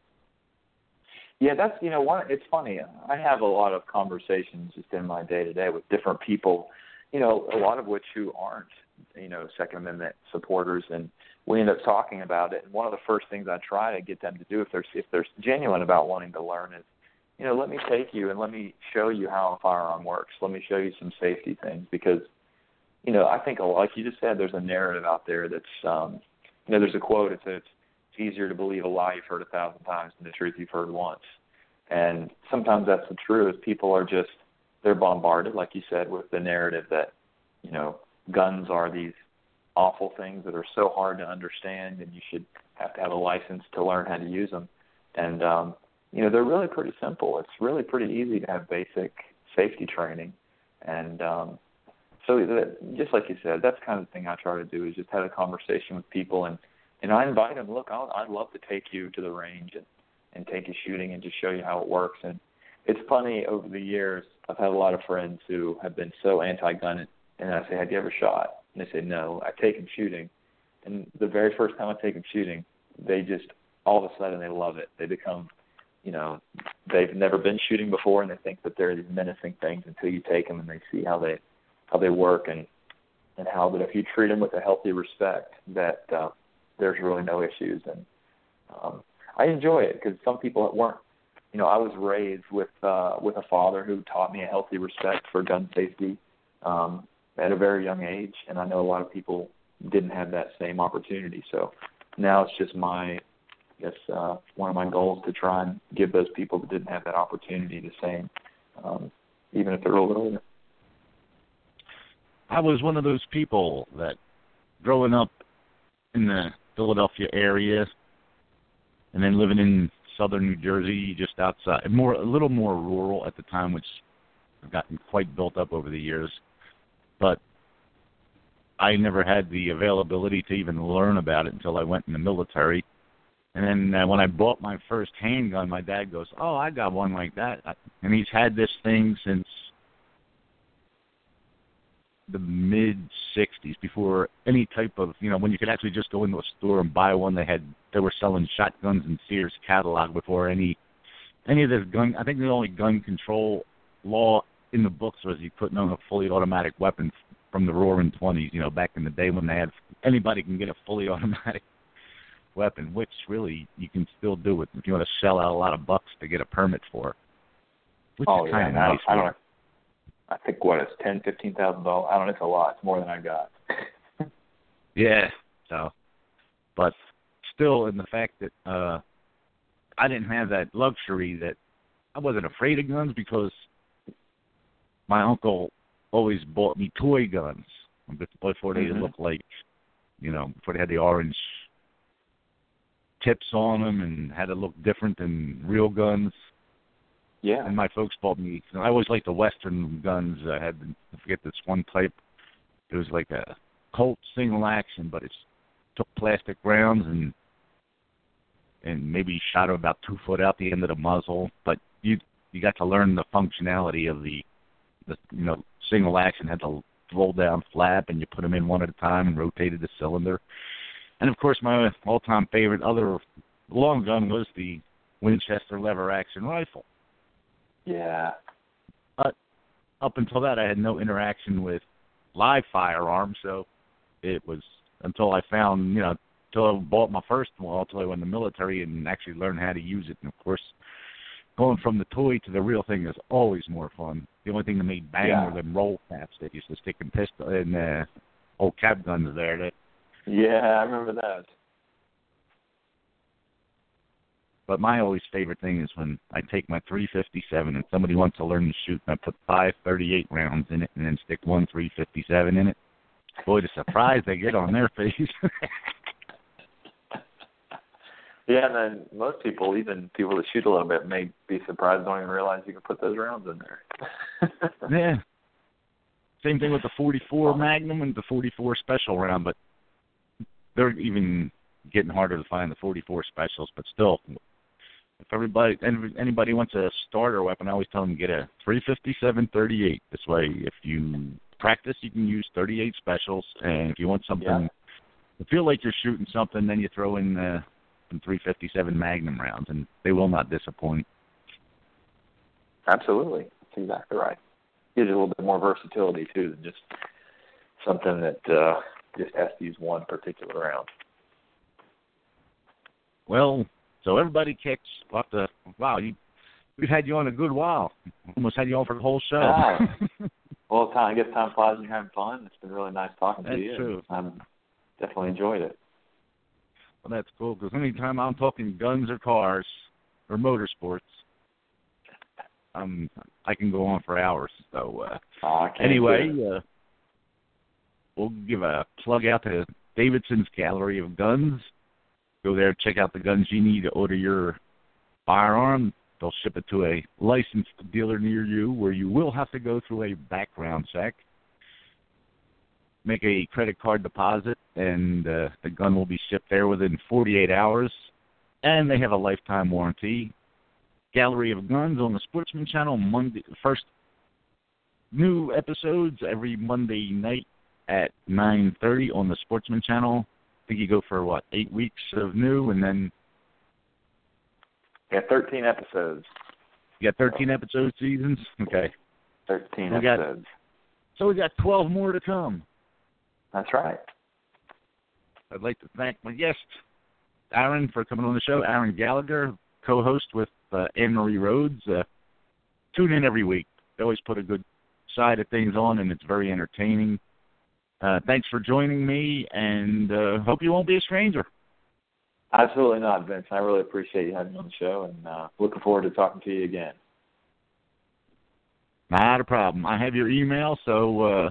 Yeah, that's, you know, one, it's funny. I have a lot of conversations just in my day-to-day with different people, you know, a lot of which who aren't, you know, Second Amendment supporters, and we end up talking about it. And one of the first things I try to get them to do if they're, if they're genuine about wanting to learn is, you know, let me take you and let me show you how a firearm works. Let me show you some safety things because, you know, I think, like you just said, there's a narrative out there that's, um, you know, there's a quote. It says, it's easier to believe a lie you've heard a thousand times than the truth you've heard once. And sometimes that's the truth. People are just, they're bombarded, like you said, with the narrative that, you know, guns are these awful things that are so hard to understand and you should have to have a license to learn how to use them. And, um, you know, they're really pretty simple. It's really pretty easy to have basic safety training. And um, so that, just like you said, that's kind of the thing I try to do is just have a conversation with people. And, and I invite them, look, I'll, I'd love to take you to the range and, and take you shooting and just show you how it works. And it's funny, over the years, I've had a lot of friends who have been so anti-gun, and I say, have you ever shot? And they say, no. I take them shooting. And the very first time I take them shooting, they just, all of a sudden, they love it. They become, you know, they've never been shooting before, and they think that they're these menacing things until you take them and they see how they how they work, and and how that if you treat them with a healthy respect, that uh, there's really no issues. And um, I enjoy it because some people weren't. You know, I was raised with uh, with a father who taught me a healthy respect for gun safety um, at a very young age, and I know a lot of people didn't have that same opportunity. So now it's just my I guess uh, one of my goals to try and give those people that didn't have that opportunity the same, um, even if they're a little older. I was one of those people that, growing up in the Philadelphia area, and then living in southern New Jersey, just outside, more a little more rural at the time, which has gotten quite built up over the years. But I never had the availability to even learn about it until I went in the military. And then uh, when I bought my first handgun, my dad goes, oh, I got one like that. And he's had this thing since the mid-sixties, before any type of, you know, when you could actually just go into a store and buy one. They had, they were selling shotguns in Sears catalog before any any of this gun. I think the only gun control law in the books was you couldn't own a fully automatic weapon from the Roaring Twenties, you know, back in the day when they had, anybody can get a fully automatic weapon, which really you can still do it if you want to shell out a lot of bucks to get a permit for, which oh, is yeah, kind of I nice. don't, I don't I think, what, it's ten thousand dollars, fifteen thousand dollars. I don't know, it's a lot. It's more than I got. Yeah, so, but still, in the fact that uh, I didn't have that luxury, that I wasn't afraid of guns because my uncle always bought me toy guns before they mm-hmm. looked like, you know, before they had the orange tips on them and had to look different than real guns. Yeah. And my folks bought me, I always liked the Western guns. I had, I forget this one type. It was like a Colt single action, but it took plastic rounds and and maybe shot them about two foot out the end of the muzzle. But you you got to learn the functionality of the, the you know, single action had the roll down flap, and you put them in one at a time and rotated the cylinder. And of course, my all-time favorite other long gun was the Winchester lever action rifle. Yeah. But up until that, I had no interaction with live firearms, so it was until I found, you know, until I bought my first one, until I went in the military and actually learned how to use it. And, of course, going from the toy to the real thing is always more fun. The only thing that made bang yeah. were them roll caps that used to stick in pistol and uh, old cap guns there. That, yeah, I remember that. But my always favorite thing is when I take my three fifty-seven and somebody wants to learn to shoot, and I put five thirty-eight rounds in it and then stick one three fifty-seven in it. Boy, the surprise they get on their face. Yeah, and then most people, even people that shoot a little bit, may be surprised, don't even realize you can put those rounds in there. Yeah. Same thing with the forty-four Magnum and the forty-four Special round, but they're even getting harder to find, the forty-four Specials. But still, if everybody anybody wants a starter weapon, I always tell them to get a three fifty-seven thirty-eight. This way, if you practice, you can use thirty-eight Specials, and if you want something Yeah. to feel like you're shooting something, then you throw in uh, some three fifty-seven Magnum rounds, and they will not disappoint. Absolutely. That's exactly right. Gives you a little bit more versatility, too, than just something that uh, just has to use one particular round. Well, so everybody kicks off the, wow, you, we've had you on a good while. Almost had you on for the whole show. Ah. Well, time, I guess time flies when you're having fun. It's been really nice talking That's to you. true. I've definitely enjoyed it. Well, that's cool, because anytime I'm talking guns or cars or motorsports, um, I can go on for hours. So uh, Oh, I can't anyway, do it. uh, we'll give a plug out to Davidson's Gallery of Guns. Go there, check out the guns you need to order your firearm. They'll ship it to a licensed dealer near you, where you will have to go through a background check. Make a credit card deposit, and uh, the gun will be shipped there within forty-eight hours. And they have a lifetime warranty. Gallery of Guns on the Sportsman Channel. Monday, first new episodes every Monday night at nine thirty on the Sportsman Channel. I think you go for, what, eight weeks of new, and then... Yeah, thirteen episodes. You got thirteen episode seasons? Okay. thirteen we got, episodes. So we got twelve more to come. That's right. I'd like to thank my guest, Aaron, for coming on the show. Aaron Gallagher, co-host with uh, Anne-Marie Rhodes. Uh, tune in every week. They always put a good side of things on, and it's very entertaining. Uh, thanks for joining me, and uh, hope you won't be a stranger. Absolutely not, Vince. I really appreciate you having me on the show, and uh, looking forward to talking to you again. Not a problem. I have your email, so uh,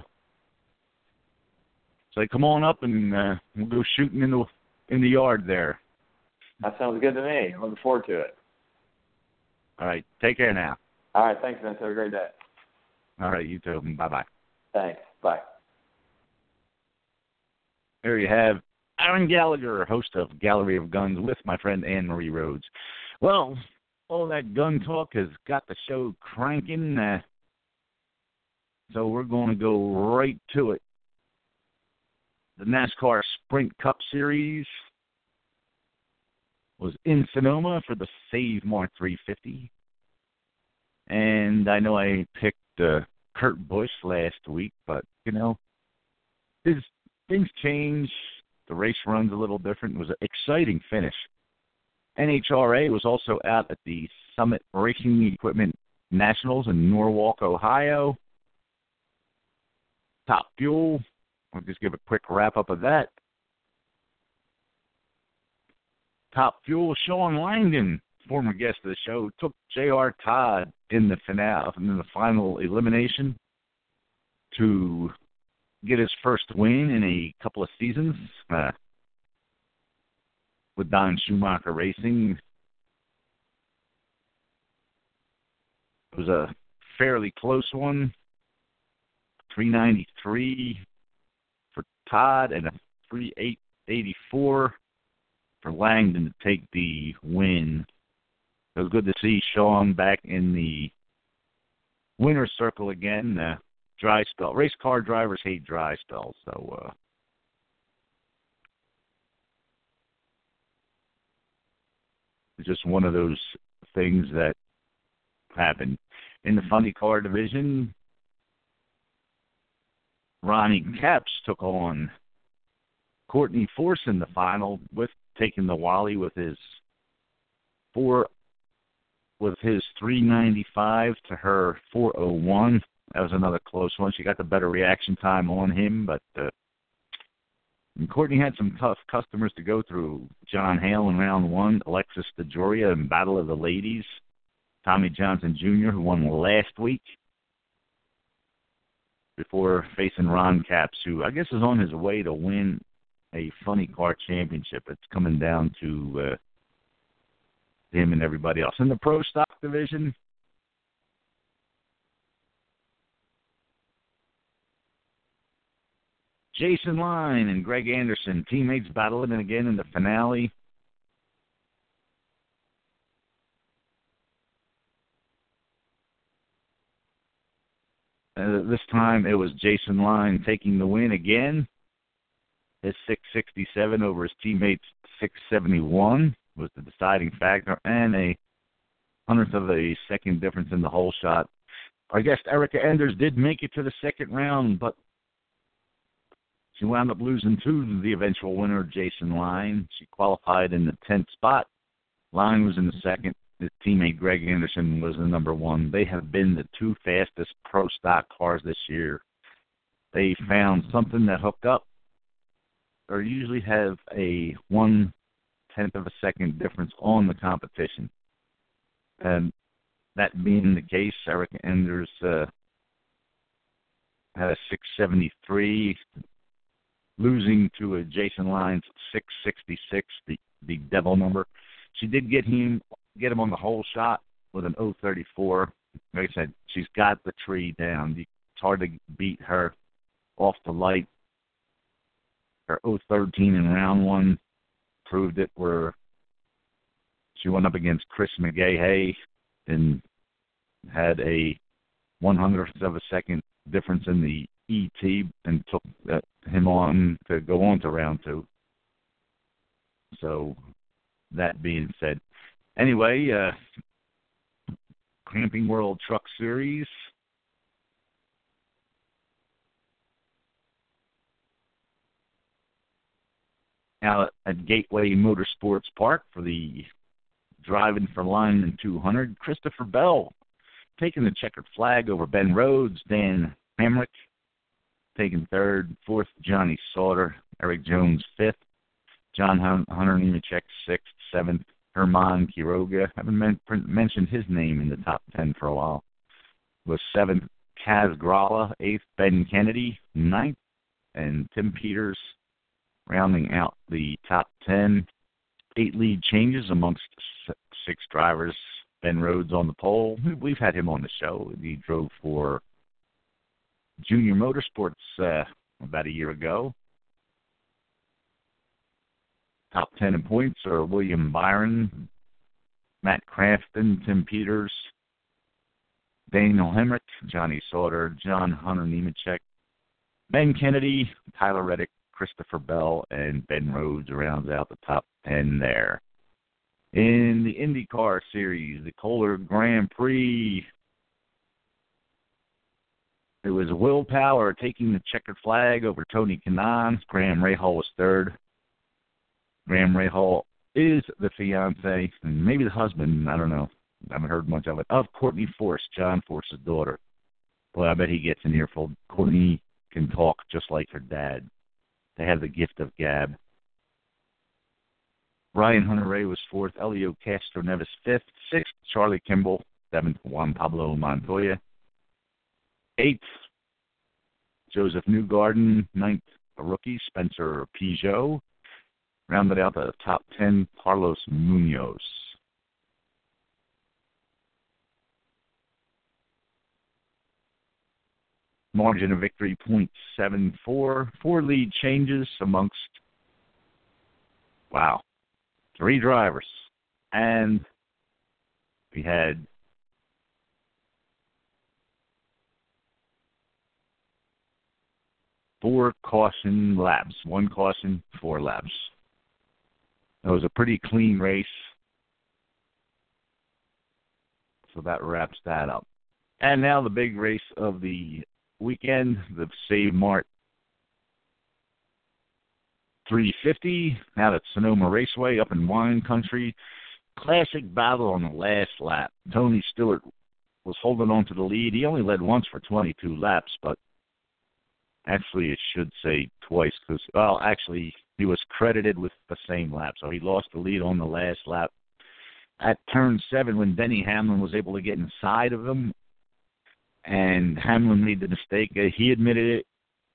say come on up, and uh, we'll go shooting in the in the yard there. That sounds good to me. I'm looking forward to it. All right. Take care now. All right. Thanks, Vince. Have a great day. All right. You too. Bye-bye. Thanks. Bye. There you have Aaron Gallagher, host of Gallery of Guns, with my friend Anne-Marie Rhodes. Well, all that gun talk has got the show cranking, uh, so we're going to go right to it. The NASCAR Sprint Cup Series was in Sonoma for the Save Mark three fifty. And I know I picked uh, Kurt Busch last week, but, you know, his, things change. The race runs a little different. It was an exciting finish. N H R A was also out at the Summit Racing Equipment Nationals in Norwalk, Ohio. Top Fuel, I'll just give a quick wrap-up of that. Top Fuel, Sean Langdon, former guest of the show, took J R. Todd in the finale, in the final elimination to get his first win in a couple of seasons uh, with Don Schumacher Racing. It was a fairly close one, three ninety-three for Todd and a three eighty-four for Langdon to take the win. It was good to see Sean back in the winner's circle again. Uh, dry spell. Race car drivers hate dry spells, so uh, it's just one of those things that happen. In the funny car division, Ronnie Capps took on Courtney Force in the final, with taking the Wally with his four, with his three ninety-five to her four oh one. That was another close one. She got the better reaction time on him, but uh, and Courtney had some tough customers to go through. John Hale in round one, Alexis DeJoria in Battle of the Ladies, Tommy Johnson Junior, who won last week. before facing Ron Capps, who I guess is on his way to win a funny car championship. It's coming down to uh, him and everybody else. In the Pro Stock division, Jason Line and Greg Anderson, teammates battling again in the finale. Uh, this time it was Jason Line taking the win again. His six sixty-seven over his teammate's six seventy-one was the deciding factor, and a hundredth of a second difference in the whole shot. Our guest Erica Enders did make it to the second round, but she wound up losing to the eventual winner, Jason Line. She qualified in the tenth spot. Line was in the second. His teammate Greg Anderson was the number one. They have been the two fastest Pro Stock cars this year. They found something that hooked up, or usually have a one-tenth of a second difference on the competition. And that being the case, Erica Enders uh, had a six seventy-three, losing to a Jason Line's six sixty-six, the, the devil number. She did get him get him on the whole shot with an oh thirty-four. Like I said, she's got the tree down. It's hard to beat her off the light. Her oh thirteen in round one proved it, where she went up against Chris McGahey and had a one hundredth of a second difference in the E T and took uh, him on to go on to round two. So that being said, anyway, uh, Camping World Truck Series. Out at Gateway Motorsports Park for the Driving for Lineman two hundred. Christopher Bell taking the checkered flag over Ben Rhodes. Dan Hamrick taking third. Fourth, Johnny Sauter. Eric Jones fifth. John Hunter Nemechek sixth. Seventh, Herman Quiroga. I haven't men- mentioned his name in the top ten for a while. Was seventh, Kaz Gralla. Eighth, Ben Kennedy. Ninth, and Tim Peters rounding out the top ten. Eight lead changes amongst six drivers. Ben Rhodes on the pole. We've had him on the show. He drove for Junior Motorsports uh, about a year ago. Top ten in points are William Byron, Matt Crafton, Tim Peters, Daniel Hemrick, Johnny Sauter, John Hunter Nemechek, Ben Kennedy, Tyler Reddick, Christopher Bell, and Ben Rhodes rounds out the top ten there. In the IndyCar Series, the Kohler Grand Prix, it was Will Power taking the checkered flag over Tony Kanaan. Graham Rahal was third. Graham Rahal is the fiance, and maybe the husband, I don't know, I haven't heard much of it, of Courtney Force, John Force's daughter. Boy, I bet he gets an earful. Courtney can talk just like her dad. They have the gift of gab. Brian Hunter-Ray was fourth. Elio Castro-Neves fifth. Sixth, Charlie Kimball. Seventh, Juan Pablo Montoya. Eighth, Joseph Newgarden. Ninth, a rookie, Spencer Peugeot. Rounded out the top ten, Carlos Munoz. Margin of victory, point seven four. Four lead changes amongst, wow, three drivers. And we had four caution laps. One caution, four laps. It was a pretty clean race. So that wraps that up. And now the big race of the weekend, the Save Mart three fifty out at Sonoma Raceway up in wine country. Classic battle on the last lap. Tony Stewart was holding on to the lead. He only led once for twenty-two laps, but actually it should say twice because, well, actually he was credited with the same lap, so he lost the lead on the last lap. At turn seven, when Denny Hamlin was able to get inside of him, and Hamlin made the mistake. Uh, he admitted it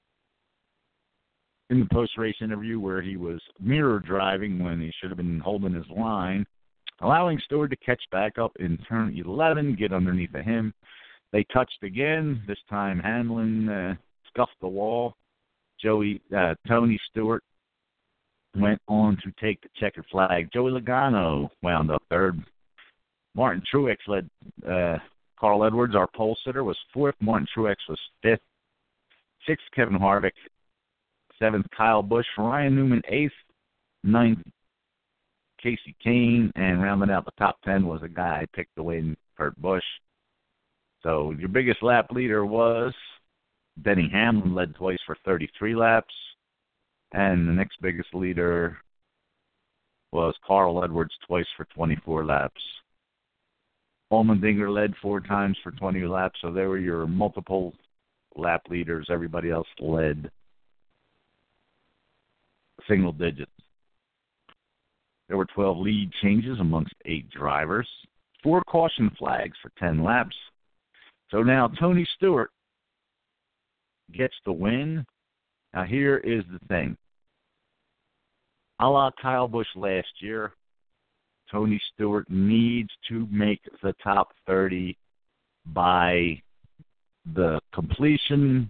in the post-race interview where he was mirror driving when he should have been holding his line, allowing Stewart to catch back up in turn eleven, get underneath of him. They touched again. This time Hamlin uh, scuffed the wall. Joey uh, Tony Stewart went on to take the checkered flag. Joey Logano wound up third. Martin Truex led. Uh, Carl Edwards, our pole sitter, was fourth. Martin Truex was fifth. Sixth, Kevin Harvick. Seventh, Kyle Busch. Ryan Newman, eighth. Ninth, Casey Kane. And rounding out the top ten was a guy I picked to win, Kurt Busch. So your biggest lap leader was Denny Hamlin, led twice for thirty-three laps. And the next biggest leader was Carl Edwards, twice for twenty-four laps. Allmendinger led four times for twenty laps, so there were your multiple lap leaders. Everybody else led single digits. There were twelve lead changes amongst eight drivers, four caution flags for ten laps. So now Tony Stewart gets the win. Now here is the thing. A la Kyle Busch last year, Tony Stewart needs to make the top thirty by the completion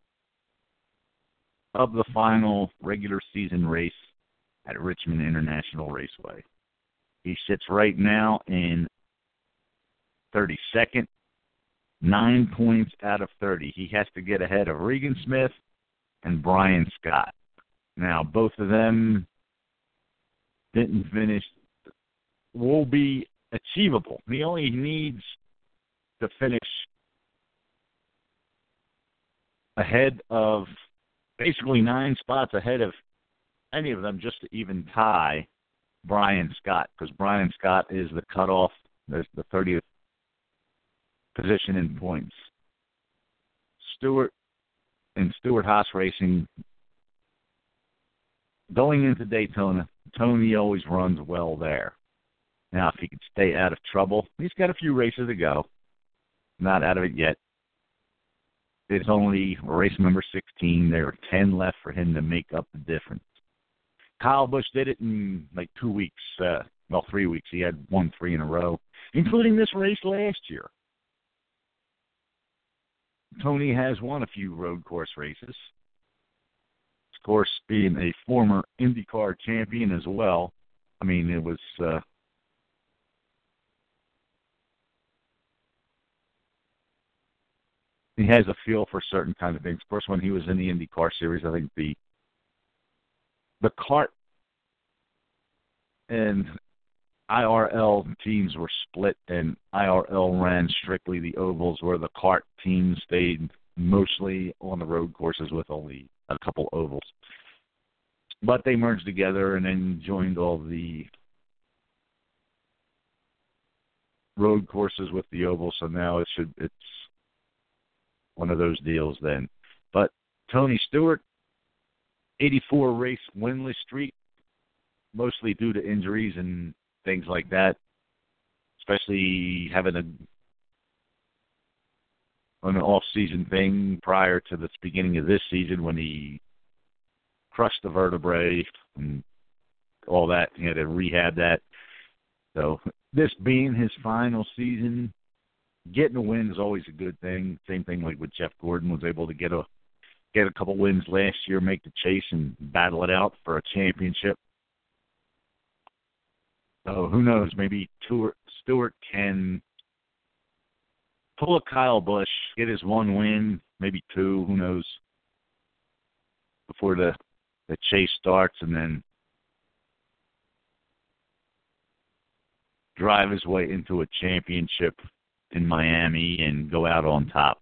of the final regular season race at Richmond International Raceway. He sits right now in thirty-second, nine points out of thirty. He has to get ahead of Regan Smith and Brian Scott. Now, both of them didn't finish. Will be achievable. He only needs to finish ahead of, basically nine spots ahead of any of them just to even tie Brian Scott, because Brian Scott is the cutoff. There's the thirtieth position in points. Stewart and Stewart Haas Racing, going into Daytona, Tony always runs well there. Now, if he could stay out of trouble, he's got a few races to go. Not out of it yet. It's only race number sixteen. There are ten left for him to make up the difference. Kyle Busch did it in like two weeks. Uh, well, three weeks. He had won three in a row, including this race last year. Tony has won a few road course races. Of course, being a former IndyCar champion as well. I mean, it was... Uh, He has a feel for certain kind of things. Of course, when he was in the IndyCar series, I think the the kart and I R L teams were split, and I R L ran strictly the ovals, where the kart teams stayed mostly on the road courses with only a couple ovals. But they merged together and then joined all the road courses with the ovals. So now it should it's one of those deals then. But Tony Stewart, eighty-four race winless streak, mostly due to injuries and things like that, especially having a an off-season thing prior to the beginning of this season when he crushed the vertebrae and all that. He had to rehab that. So this being his final season, getting a win is always a good thing. Same thing like with Jeff Gordon, was able to get a get a couple wins last year, make the chase, and battle it out for a championship. So who knows? Maybe Stewart can pull a Kyle Busch, get his one win, maybe two, who knows, before the, the chase starts, and then drive his way into a championship in Miami and go out on top.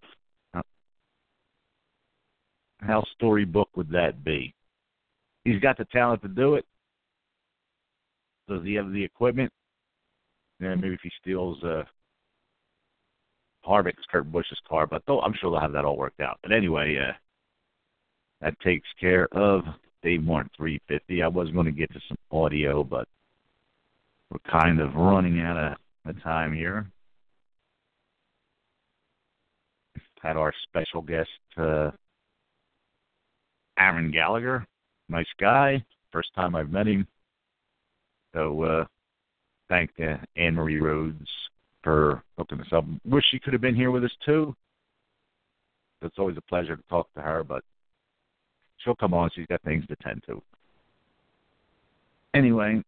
How storybook would that be? He's got the talent to do it. Does he have the equipment? Yeah, maybe if he steals uh, Harvick's, Kurt Busch's car, but though I'm sure they'll have that all worked out. But anyway, uh, that takes care of Dave Martin three fifty. I was going to get to some audio, but we're kind of running out of the time here. had our special guest, uh, Aaron Gallagher. Nice guy. First time I've met him. So uh, thank uh, Anne-Marie Rhodes for hooking us up. Wish she could have been here with us, too. It's always a pleasure to talk to her, but she'll come on. She's got things to tend to. Anyway,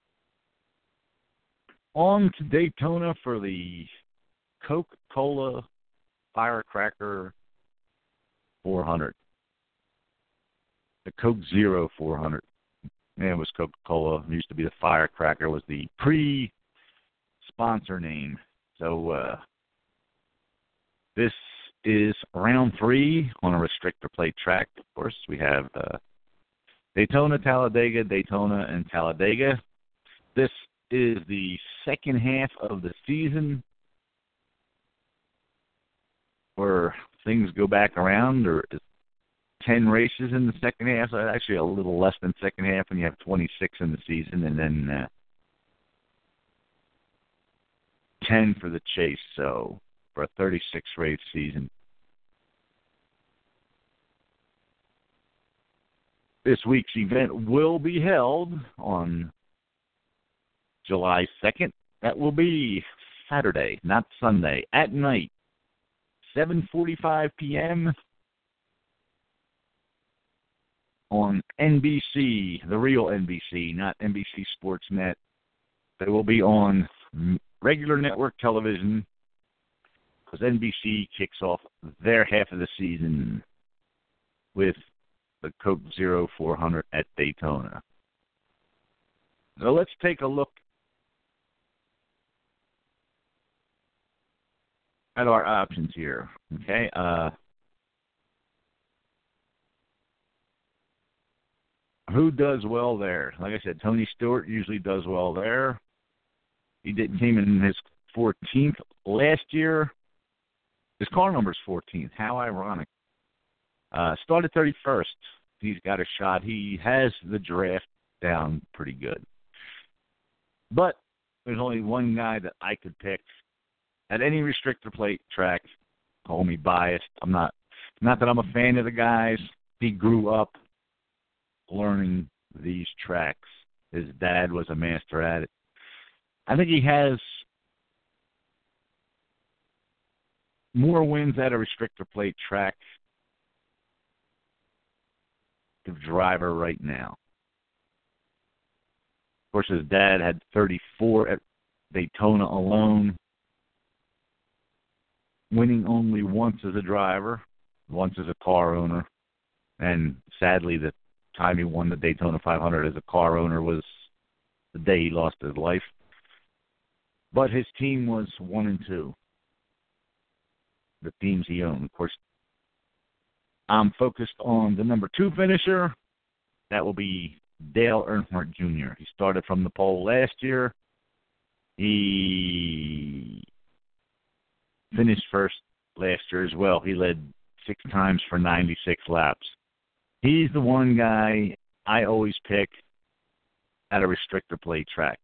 on to Daytona for the Coca-Cola Firecracker four hundred. The Coke Zero four hundred. Yeah, it was Coca-Cola. It used to be the Firecracker. Was the pre-sponsor name. So uh, this is round three on a restrictor plate track. Of course, we have uh, Daytona, Talladega, Daytona, and Talladega. This is the second half of the season where things go back around, or ten races in the second half. So actually a little less than second half, and you have twenty-six in the season, and then uh, ten for the chase. So for a thirty-six race season. This week's event will be held on July second. That will be Saturday, not Sunday, at night, seven forty-five p.m. on N B C, the real N B C, not N B C Sportsnet. They will be on regular network television because N B C kicks off their half of the season with the Coke Zero four hundred at Daytona. So let's take a look at our options here. Okay. Uh, who does well there? Like I said, Tony Stewart usually does well there. He did came in his fourteenth last year. His car number is fourteenth. How ironic. Uh, started thirty-first. He's got a shot. He has the draft down pretty good. But there's only one guy that I could pick at any restrictor plate track. Call me biased. I'm not, not that I'm a fan of the guys. He grew up learning these tracks. His dad was a master at it. I think he has more wins at a restrictor plate track driver right now. Of course, his dad had thirty-four at Daytona alone, winning only once as a driver, once as a car owner, and sadly, the time he won the Daytona five hundred as a car owner was the day he lost his life. But his team was one and two, the teams he owned. Of course, I'm focused on the number two finisher. That will be Dale Earnhardt Junior He started from the pole last year. He finished first last year as well. He led six times for ninety-six laps. He's the one guy I always pick at a restrictor plate track.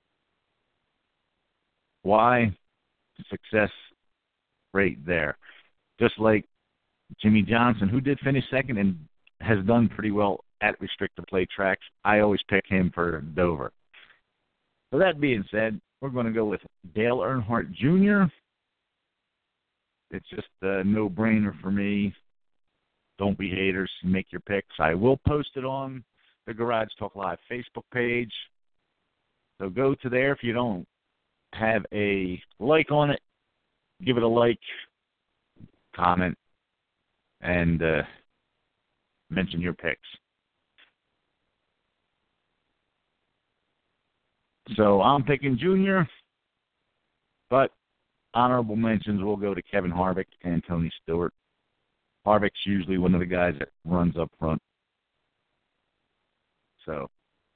Why? Success rate there. Just like Jimmy Johnson, who did finish second and has done pretty well at restrictor plate tracks, I always pick him for Dover. So that being said, we're going to go with Dale Earnhardt Junior It's just a no-brainer for me. Don't be haters. Make your picks. I will post it on the Garage Talk Live Facebook page. So go to there. If you don't have a like on it, give it a like, comment, and uh, mention your picks. So I'm picking Junior, but honorable mentions will go to Kevin Harvick and Tony Stewart. Harvick's usually one of the guys that runs up front. So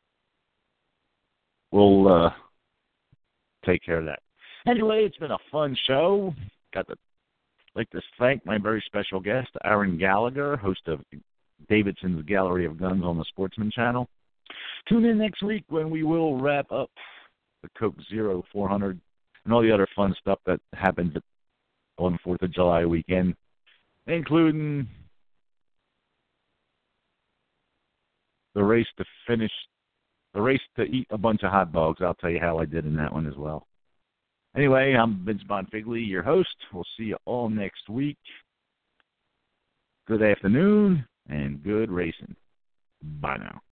we'll uh, take care of that. Anyway, it's been a fun show. Got to like to thank my very special guest, Aaron Gallagher, host of Davidson's Gallery of Guns on the Sportsman Channel. Tune in next week when we will wrap up the Coke Zero four hundred and all the other fun stuff that happens on the fourth of July weekend. including the race to finish, the race to eat a bunch of hot dogs. I'll tell you how I did in that one as well. Anyway, I'm Vince Bonfigley, your host. We'll see you all next week. Good afternoon and good racing. Bye now.